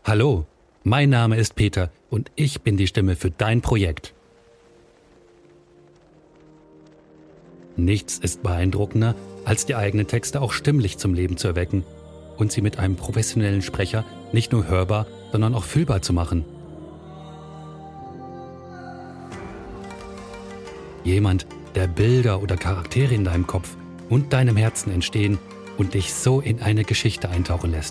Hallo, mein Name ist Peter und ich bin die Stimme für dein Projekt. Nichts ist beeindruckender, als die eigenen Texte auch stimmlich zum Leben zu erwecken und sie mit einem professionellen Sprecher nicht nur hörbar, sondern auch fühlbar zu machen. Jemand, der Bilder oder Charaktere in deinem Kopf und deinem Herzen entstehen und dich so in eine Geschichte eintauchen lässt.